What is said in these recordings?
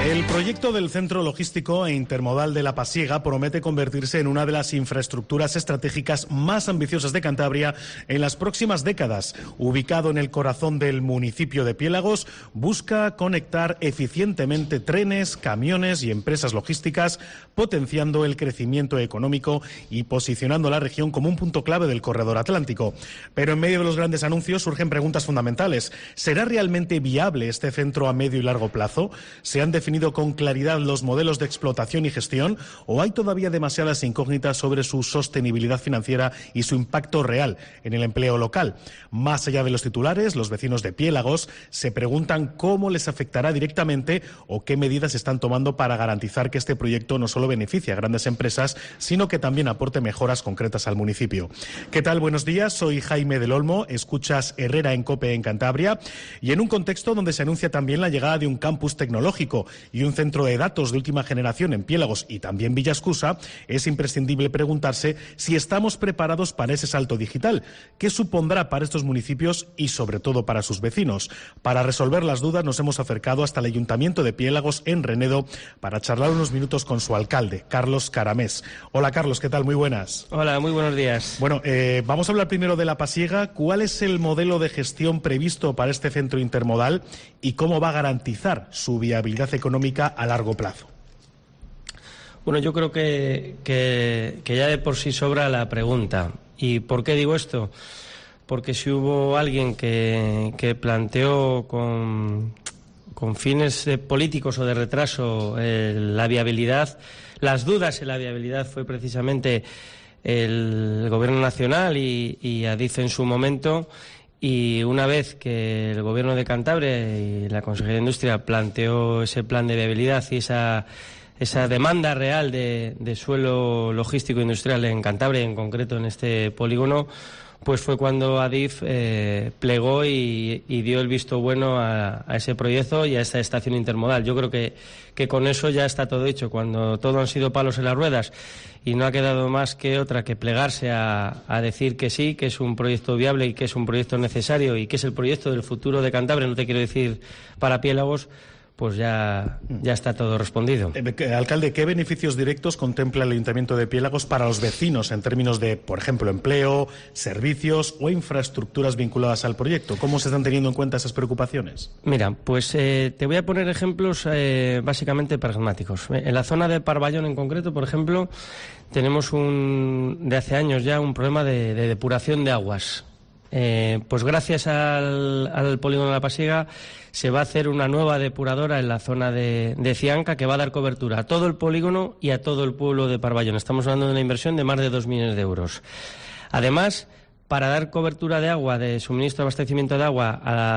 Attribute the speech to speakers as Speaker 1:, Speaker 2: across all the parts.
Speaker 1: El proyecto del Centro Logístico e Intermodal de La Pasiega promete convertirse en una de las infraestructuras estratégicas más ambiciosas de Cantabria en las próximas décadas. Ubicado en el corazón del municipio de Piélagos, busca conectar eficientemente trenes, camiones y empresas logísticas, potenciando el crecimiento económico y posicionando la región como un punto clave del corredor atlántico. Pero en medio de los grandes anuncios surgen preguntas fundamentales. ¿Será realmente viable este centro a medio y largo plazo? ¿Se han definido con claridad los modelos de explotación y gestión o hay todavía demasiadas incógnitas sobre su sostenibilidad financiera y su impacto real en el empleo local? Más allá de los titulares, los vecinos de Piélagos se preguntan cómo les afectará directamente o qué medidas están tomando para garantizar que este proyecto no solo beneficie a grandes empresas, sino que también aporte mejoras concretas al municipio. ¿Qué tal? Buenos días, soy Jaime del Olmo, escuchas Herrera en COPE en Cantabria, y en un contexto donde se anuncia también la llegada de un campus tecnológico y un centro de datos de última generación en Piélagos y también Villascusa, es imprescindible preguntarse si estamos preparados para ese salto digital. ¿Qué supondrá para estos municipios y sobre todo para sus vecinos? Para resolver las dudas nos hemos acercado hasta el Ayuntamiento de Piélagos en Renedo para charlar unos minutos con su alcalde, Carlos Caramés. Hola Carlos, ¿qué tal? Muy buenas.
Speaker 2: Hola, muy buenos días.
Speaker 1: Bueno, vamos a hablar primero de La Pasiega. ¿Cuál es el modelo de gestión previsto para este centro intermodal y cómo va a garantizar su viabilidad económica a largo plazo?
Speaker 2: Bueno, yo creo que ya de por sí sobra la pregunta. ¿Y por qué digo esto? Porque si hubo alguien que planteó con fines políticos o de retraso la viabilidad, las dudas en la viabilidad, fue precisamente el Gobierno Nacional y Adif en su momento. Y una vez que el Gobierno de Cantabria y la Consejería de Industria planteó ese plan de viabilidad y esa demanda real de suelo logístico industrial en Cantabria, en concreto en este polígono, pues fue cuando Adif plegó y dio el visto bueno a ese proyecto y a esta estación intermodal. Yo creo que con eso ya está todo hecho. Cuando todo han sido palos en las ruedas y no ha quedado más que otra que plegarse a decir que sí, que es un proyecto viable y que es un proyecto necesario y que es el proyecto del futuro de Cantabria, no te quiero decir para Piélagos, pues ya está todo respondido.
Speaker 1: Alcalde, ¿qué beneficios directos contempla el Ayuntamiento de Piélagos para los vecinos en términos de, por ejemplo, empleo, servicios o infraestructuras vinculadas al proyecto? ¿Cómo se están teniendo en cuenta esas preocupaciones?
Speaker 2: Mira, pues te voy a poner ejemplos básicamente pragmáticos. En la zona de Parvallón en concreto, por ejemplo, tenemos de hace años ya un problema de depuración de aguas. Pues gracias al polígono de La Pasiega se va a hacer una nueva depuradora en la zona de Cianca que va a dar cobertura a todo el polígono y a todo el pueblo de Parvallón. Estamos hablando de una inversión de más de 2 millones de euros. Además, para dar cobertura de agua, de suministro de abastecimiento de agua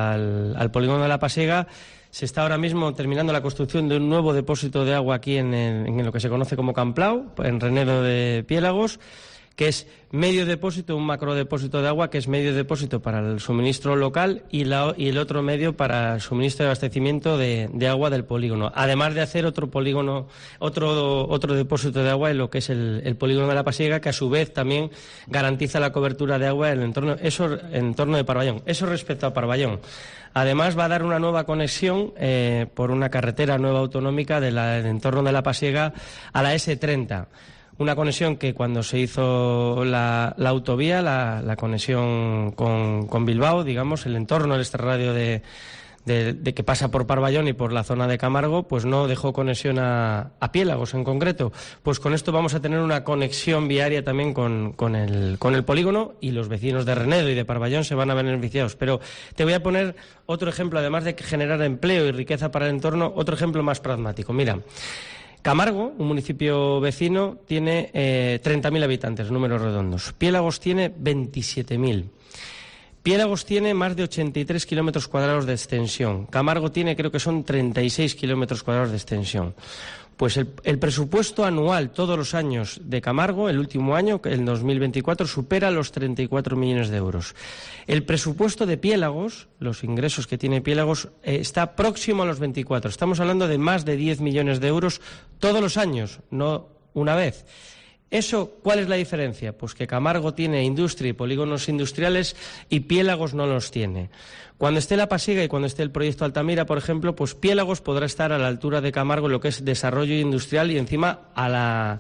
Speaker 2: al polígono de La Pasiega, se está ahora mismo terminando la construcción de un nuevo depósito de agua aquí en lo que se conoce como Camplau, en Renedo de Piélagos, que es medio depósito, un macrodepósito de agua, que es medio depósito para el suministro local y el otro medio para el suministro de abastecimiento de agua del polígono. Además de hacer otro polígono, otro depósito de agua en lo que es el polígono de La Pasiega, que a su vez también garantiza la cobertura de agua en el entorno de Parvallón. Eso respecto a Parvallón. Además va a dar una nueva conexión por una carretera nueva autonómica del entorno de La Pasiega a la S30. Una conexión que cuando se hizo la autovía, la conexión con Bilbao, digamos, el entorno del extrarradio de que pasa por Parvallón y por la zona de Camargo, pues no dejó conexión a Piélagos en concreto. Pues con esto vamos a tener una conexión viaria también con el polígono y los vecinos de Renedo y de Parvallón se van a ver beneficiados. Pero te voy a poner otro ejemplo, además de generar empleo y riqueza para el entorno, otro ejemplo más pragmático. Mira, Camargo, un municipio vecino, tiene 30.000 habitantes, números redondos. Piélagos tiene 27.000. Piélagos tiene más de 83 kilómetros cuadrados de extensión. Camargo tiene, creo que son 36 kilómetros cuadrados de extensión. Pues el presupuesto anual todos los años de Camargo, el último año, el 2024, supera los 34 millones de euros. El presupuesto de Piélagos, los ingresos que tiene Piélagos, está próximo a los 24. Estamos hablando de más de 10 millones de euros todos los años, no una vez. ¿Eso cuál es la diferencia? Pues que Camargo tiene industria y polígonos industriales y Piélagos no los tiene. Cuando esté la Pasiega y cuando esté el proyecto Altamira, por ejemplo, pues Piélagos podrá estar a la altura de Camargo en lo que es desarrollo industrial y encima a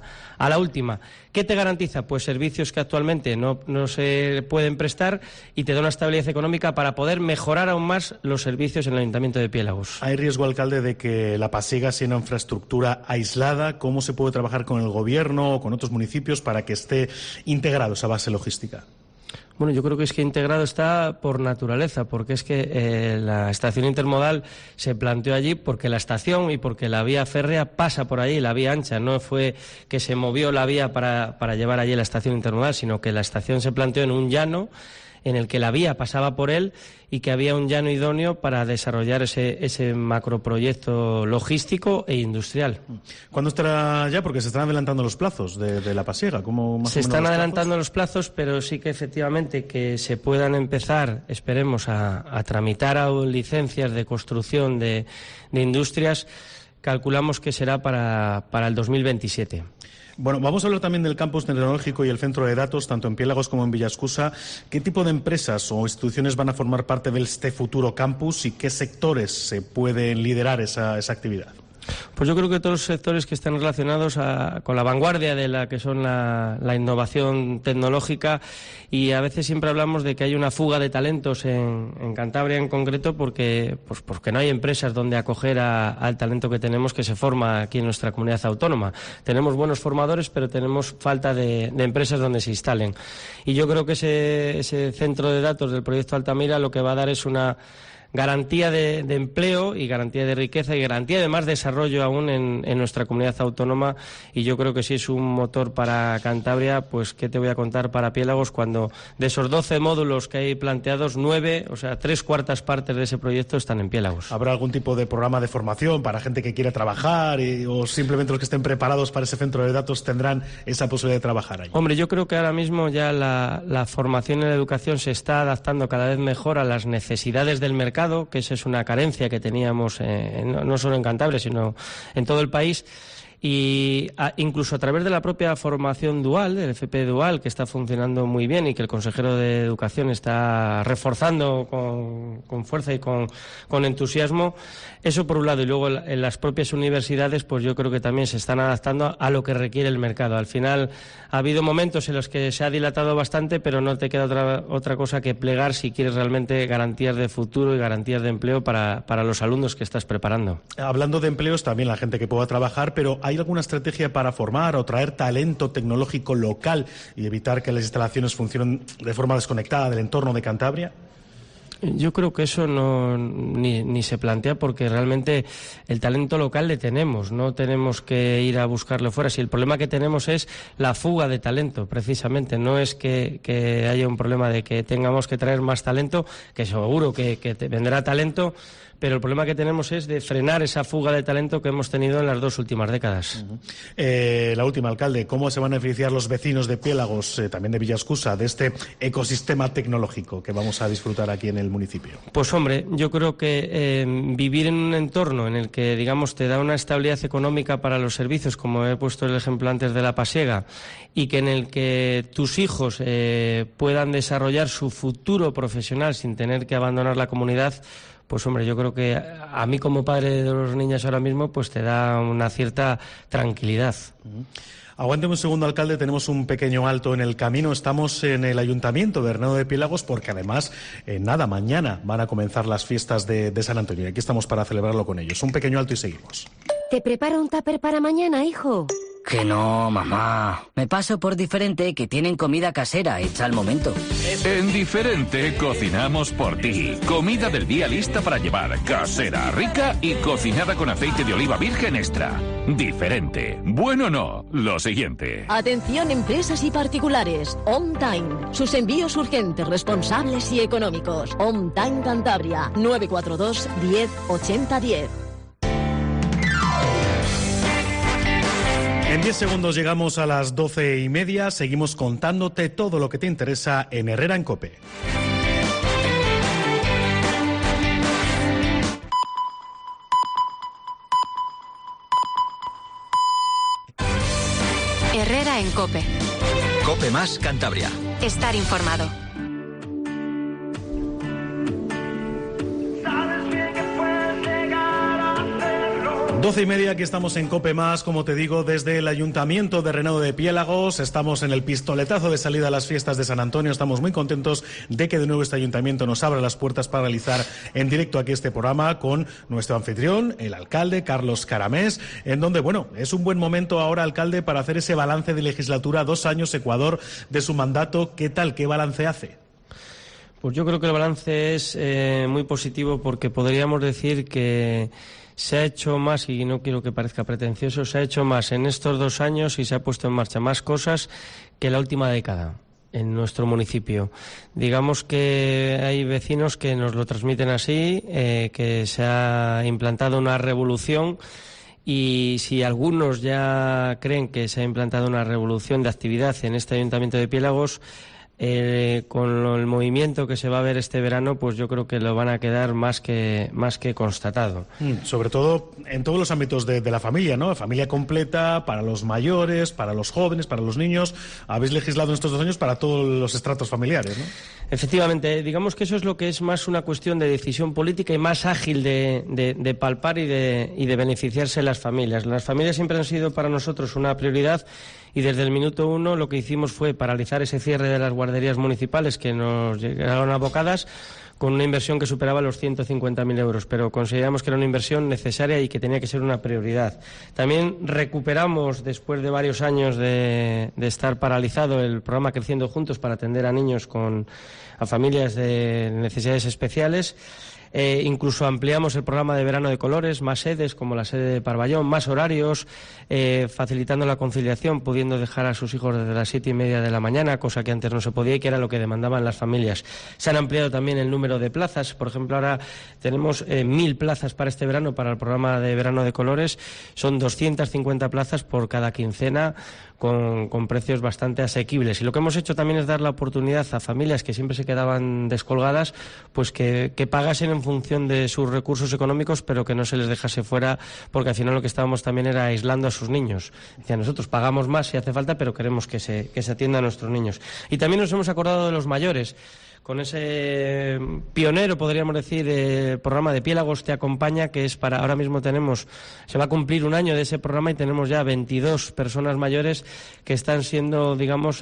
Speaker 2: la última. ¿Qué te garantiza? Pues servicios que actualmente no se pueden prestar y te da una estabilidad económica para poder mejorar aún más los servicios en el Ayuntamiento de Piélagos.
Speaker 1: ¿Hay riesgo, alcalde, de que la Pasiega sea una infraestructura aislada? ¿Cómo se puede trabajar con el Gobierno o con otros municipios para que esté integrado esa base logística?
Speaker 2: Bueno, yo creo que es que integrado está por naturaleza, porque es que la estación intermodal se planteó allí porque la estación y porque la vía férrea pasa por allí, la vía ancha. No fue que se movió la vía para llevar allí la estación intermodal, sino que la estación se planteó en un llano en el que la vía pasaba por él y que había un llano idóneo para desarrollar ese macroproyecto logístico e industrial.
Speaker 1: ¿Cuándo estará ya? Porque se están adelantando los plazos de la Pasiega.
Speaker 2: Se están adelantando los plazos, pero sí que efectivamente que se puedan empezar, esperemos, a tramitar aún licencias de construcción de industrias, calculamos que será para el 2027.
Speaker 1: Bueno, vamos a hablar también del campus tecnológico y el centro de datos, tanto en Piélagos como en Villaescusa. ¿Qué tipo de empresas o instituciones van a formar parte de este futuro campus y qué sectores se pueden liderar esa actividad?
Speaker 2: Pues yo creo que todos los sectores que están relacionados con la vanguardia de la que son la innovación tecnológica, y a veces siempre hablamos de que hay una fuga de talentos en Cantabria en concreto porque no hay empresas donde acoger al talento que tenemos que se forma aquí en nuestra comunidad autónoma. Tenemos buenos formadores, pero tenemos falta de empresas donde se instalen. Y yo creo que ese centro de datos del proyecto Altamira lo que va a dar es una garantía de empleo y garantía de riqueza y garantía de más desarrollo aún en nuestra comunidad autónoma, y yo creo que sí es un motor para Cantabria. Pues qué te voy a contar para Piélagos, cuando de esos 12 módulos que hay planteados, 9, o sea, 3/4 partes de ese proyecto están en Piélagos.
Speaker 1: ¿Habrá algún tipo de programa de formación para gente que quiera trabajar o simplemente los que estén preparados para ese centro de datos tendrán esa posibilidad de trabajar allí?
Speaker 2: Hombre, yo creo que ahora mismo ya la formación en la educación se está adaptando cada vez mejor a las necesidades del mercado, que esa es una carencia que teníamos no solo en Cantabria, sino en todo el país. Y incluso a través de la propia formación dual, del FP dual, que está funcionando muy bien y que el consejero de Educación está reforzando con fuerza y con entusiasmo, eso por un lado. Y luego en las propias universidades, pues yo creo que también se están adaptando a lo que requiere el mercado. Al final ha habido momentos en los que se ha dilatado bastante, pero no te queda otra cosa que plegar si quieres realmente garantías de futuro y garantías de empleo para los alumnos que estás preparando.
Speaker 1: Hablando de empleos, también la gente que pueda trabajar, pero ¿hay alguna estrategia para formar o traer talento tecnológico local y evitar que las instalaciones funcionen de forma desconectada del entorno de Cantabria?
Speaker 2: Yo creo que eso ni se plantea, porque realmente el talento local le tenemos, no tenemos que ir a buscarlo fuera. Si el problema que tenemos es la fuga de talento, precisamente, no es que haya un problema de que tengamos que traer más talento, que seguro que vendrá talento, pero el problema que tenemos es de frenar esa fuga de talento que hemos tenido en las 2 últimas décadas.
Speaker 1: La última, alcalde, ¿cómo se van a beneficiar los vecinos de Piélagos, también de Villaescusa, de este ecosistema tecnológico que vamos a disfrutar aquí en el municipio?
Speaker 2: Pues hombre, yo creo que vivir en un entorno en el que, digamos, te da una estabilidad económica para los servicios, como he puesto el ejemplo antes de la Pasiega, y que en el que tus hijos puedan desarrollar su futuro profesional sin tener que abandonar la comunidad, pues hombre, yo creo que a mí como padre de los niños ahora mismo, pues te da una cierta tranquilidad.
Speaker 1: Aguánteme un segundo, alcalde, tenemos un pequeño alto en el camino. Estamos en el Ayuntamiento de Hernando de Piélagos porque además, mañana van a comenzar las fiestas de San Antonio y aquí estamos para celebrarlo con ellos. Un pequeño alto y seguimos.
Speaker 3: ¿Te preparo un tupper para mañana, hijo?
Speaker 4: Que no, mamá. Me paso por Diferente, que tienen comida casera hecha al momento.
Speaker 5: En Diferente cocinamos por ti. Comida del día lista para llevar, casera, rica y cocinada con aceite de oliva virgen extra. Diferente. Bueno o no, lo siguiente.
Speaker 6: Atención empresas y particulares. On Time. Sus envíos urgentes, responsables y económicos. On Time Cantabria. 942 10 80 10.
Speaker 1: En 10 segundos llegamos a las 12:30. Seguimos contándote todo lo que te interesa en Herrera en COPE.
Speaker 7: Herrera en COPE.
Speaker 8: COPE más Cantabria.
Speaker 7: Estar informado.
Speaker 1: 12:30, aquí estamos en COPE+, como te digo, desde el Ayuntamiento de Renedo de Piélagos. Estamos en el pistoletazo de salida a las fiestas de San Antonio. Estamos muy contentos de que de nuevo este ayuntamiento nos abra las puertas para realizar en directo aquí este programa con nuestro anfitrión, el alcalde Carlos Caramés, en donde, bueno, es un buen momento ahora, alcalde, para hacer ese balance de legislatura, 2 años, Ecuador, de su mandato. ¿Qué tal? ¿Qué balance hace?
Speaker 2: Pues yo creo que el balance es muy positivo, porque podríamos decir que se ha hecho más, y no quiero que parezca pretencioso, se ha hecho más en estos 2 años y se ha puesto en marcha más cosas que la última década en nuestro municipio. Digamos que hay vecinos que nos lo transmiten así, que se ha implantado una revolución, y si algunos ya creen que se ha implantado una revolución de actividad en este Ayuntamiento de Piélagos, con el movimiento que se va a ver este verano, pues yo creo que lo van a quedar más que constatado.
Speaker 1: Sobre todo en todos los ámbitos de la familia, ¿no? Familia completa, para los mayores, para los jóvenes, para los niños. Habéis legislado en estos 2 años para todos los estratos familiares, ¿no? Efectivamente,
Speaker 2: digamos que eso es lo que es más una cuestión de decisión política y más ágil de palpar y de beneficiarse las familias. Las familias siempre han sido para nosotros una prioridad, y desde el minuto 1 lo que hicimos fue paralizar ese cierre de las guarderías municipales que nos llegaron abocadas, con una inversión que superaba los 150.000 euros, pero consideramos que era una inversión necesaria y que tenía que ser una prioridad. También recuperamos, después de varios años de estar paralizado, el programa Creciendo Juntos para atender a niños a familias de necesidades especiales. Incluso ampliamos el programa de verano de colores, más sedes como la sede de Parballón, más horarios, facilitando la conciliación, pudiendo dejar a sus hijos desde las 7:30 de la mañana, cosa que antes no se podía y que era lo que demandaban las familias. Se han ampliado también el número de plazas. Por ejemplo, ahora tenemos 1.000 plazas para este verano, para el programa de verano de colores. Son 250 plazas por cada quincena, con precios bastante asequibles. Y lo que hemos hecho también es dar la oportunidad a familias que siempre se quedaban descolgadas, pues que pagasen en función de sus recursos económicos, pero que no se les dejase fuera, porque al final lo que estábamos también era aislando a sus niños. Decía, nosotros pagamos más si hace falta, pero queremos que se atienda a nuestros niños. Y también nos hemos acordado de los mayores, con ese pionero, podríamos decir, programa de Piélagos Te Acompaña, que es para, ahora mismo se va a cumplir 1 año de ese programa y tenemos ya 22 personas mayores que están siendo, digamos,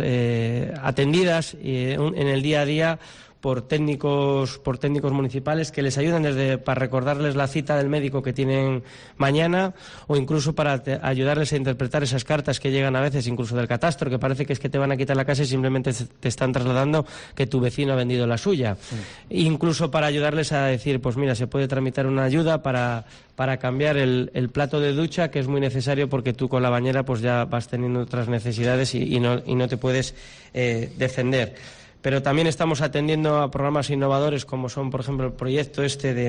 Speaker 2: atendidas en el día a día por técnicos municipales, que les ayudan para recordarles la cita del médico que tienen mañana, o incluso para ayudarles a interpretar esas cartas que llegan a veces, incluso del catastro, que parece que es que te van a quitar la casa y simplemente te están trasladando que tu vecino ha vendido la suya. Incluso para ayudarles a decir, pues mira, se puede tramitar una ayuda para cambiar el plato de ducha, que es muy necesario porque tú con la bañera pues ya vas teniendo otras necesidades y no te puedes defender. Pero también estamos atendiendo a programas innovadores, como son, por ejemplo, el proyecto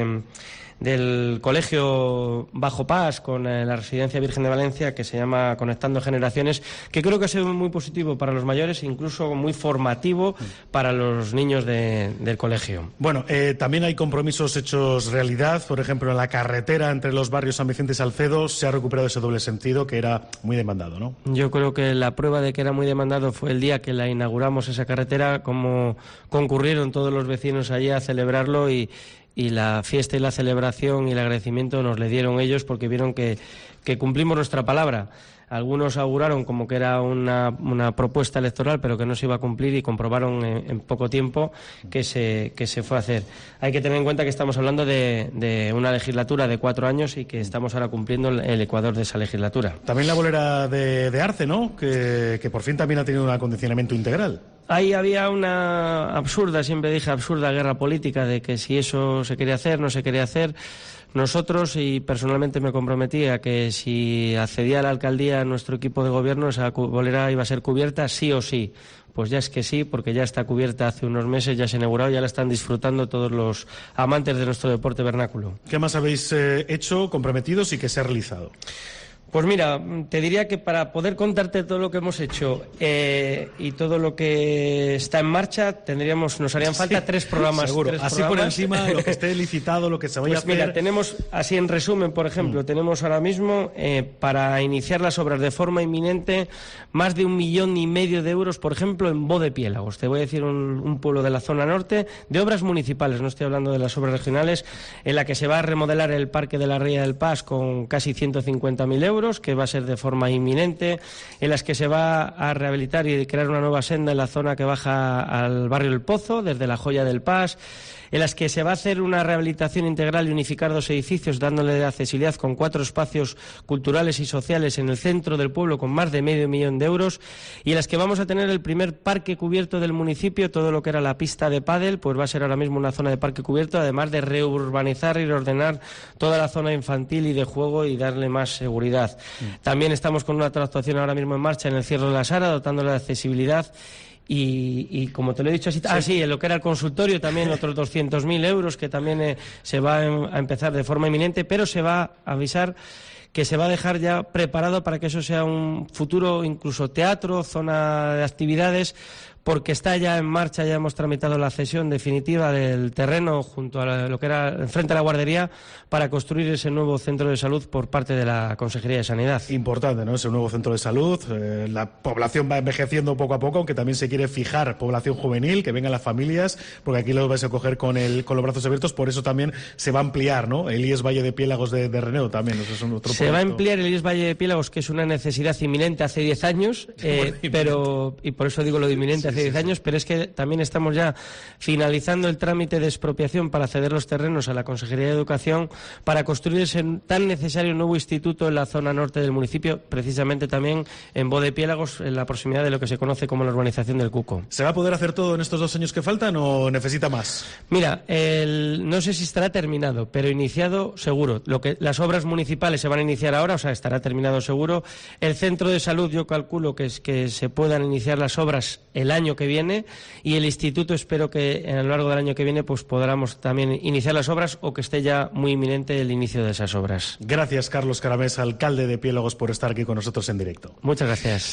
Speaker 2: del Colegio Bajo Paz con la Residencia Virgen de Valencia, que se llama Conectando Generaciones, que creo que ha sido muy positivo para los mayores, incluso muy formativo para los niños del colegio.
Speaker 1: Bueno, también hay compromisos hechos realidad. Por ejemplo, en la carretera entre los barrios San Vicente y Salcedo se ha recuperado ese doble sentido que era muy demandado, ¿no?
Speaker 2: Yo creo que la prueba de que era muy demandado fue el día que la inauguramos, esa carretera, como concurrieron todos los vecinos allí a celebrarlo, y la fiesta y la celebración y el agradecimiento nos le dieron ellos, porque vieron que cumplimos nuestra palabra. Algunos auguraron como que era una propuesta electoral, pero que no se iba a cumplir, y comprobaron en poco tiempo que se fue a hacer. Hay que tener en cuenta que estamos hablando de una legislatura de 4 años y que estamos ahora cumpliendo el ecuador de esa legislatura.
Speaker 1: También la bolera de Arce, ¿no? Que por fin también ha tenido un acondicionamiento integral.
Speaker 2: Ahí había una siempre dije absurda guerra política de que si eso se quería hacer, no se quería hacer. Nosotros, y personalmente me comprometí a que si accedía a la alcaldía nuestro equipo de gobierno, esa bolera iba a ser cubierta sí o sí. Pues ya es que sí, porque ya está cubierta hace unos meses, ya se ha inaugurado, ya la están disfrutando todos los amantes de nuestro deporte vernáculo.
Speaker 1: ¿Qué más habéis hecho, comprometidos y que se ha realizado?
Speaker 2: Pues mira, te diría que para poder contarte todo lo que hemos hecho y todo lo que está en marcha, nos harían falta 3 programas.
Speaker 1: Seguro. Así por encima, lo que esté licitado, lo que se vaya a hacer.
Speaker 2: Mira, tenemos, así en resumen, por ejemplo, tenemos ahora mismo, para iniciar las obras de forma inminente, más de 1,5 millones de euros, por ejemplo, en Bodepiélagos. Te voy a decir un pueblo de la zona norte, de obras municipales, no estoy hablando de las obras regionales, en la que se va a remodelar el Parque de la Ría del Pas con casi 150.000 euros, que va a ser de forma inminente, en las que se va a rehabilitar y crear una nueva senda en la zona que baja al barrio El Pozo, desde la Joya del Pas, en las que se va a hacer una rehabilitación integral y unificar 2 edificios, dándole accesibilidad con 4 espacios culturales y sociales en el centro del pueblo con más de medio millón de euros, y en las que vamos a tener el primer parque cubierto del municipio. Todo lo que era la pista de pádel, pues va a ser ahora mismo una zona de parque cubierto, además de reurbanizar y reordenar toda la zona infantil y de juego y darle más seguridad. También estamos con una otra actuación ahora mismo en marcha en el Cierro de la Sara, dotándole de accesibilidad. Y como te lo he dicho así, sí, en lo que era el consultorio también otros 200.000 euros, que también se va a empezar de forma inminente, pero se va a avisar que se va a dejar ya preparado para que eso sea un futuro incluso teatro, zona de actividades, porque está ya en marcha, ya hemos tramitado la cesión definitiva del terreno junto a lo que era frente a la guardería para construir ese nuevo centro de salud por parte de la Consejería de Sanidad.
Speaker 1: Importante, ¿no? Ese nuevo centro de salud. La población va envejeciendo poco a poco, aunque también se quiere fijar población juvenil, que vengan las familias, porque aquí lo vais a coger con los brazos abiertos. Por eso también se va a ampliar, ¿no? El IES Valle de Piélagos de Reneo también. Eso es otro proyecto.
Speaker 2: Se va a ampliar el IES Valle de Piélagos, que es una necesidad inminente hace 10 años, y por eso digo lo de inminente hace 10 años, pero es que también estamos ya finalizando el trámite de expropiación para ceder los terrenos a la Consejería de Educación para construir ese tan necesario nuevo instituto en la zona norte del municipio, precisamente también en Bodepiélagos, en la proximidad de lo que se conoce como la urbanización del Cuco.
Speaker 1: ¿Se va a poder hacer todo en estos 2 años que faltan o necesita más?
Speaker 2: Mira, no sé si estará terminado, pero iniciado seguro. Las obras municipales se van a iniciar ahora, o sea, estará terminado seguro. El centro de salud, yo calculo que se puedan iniciar las obras el año que viene, y el instituto espero que a lo largo del año que viene pues podamos también iniciar las obras, o que esté ya muy inminente el inicio de esas obras.
Speaker 1: Gracias, Carlos Caramés, alcalde de Piélagos, por estar aquí con nosotros en directo.
Speaker 2: Muchas gracias.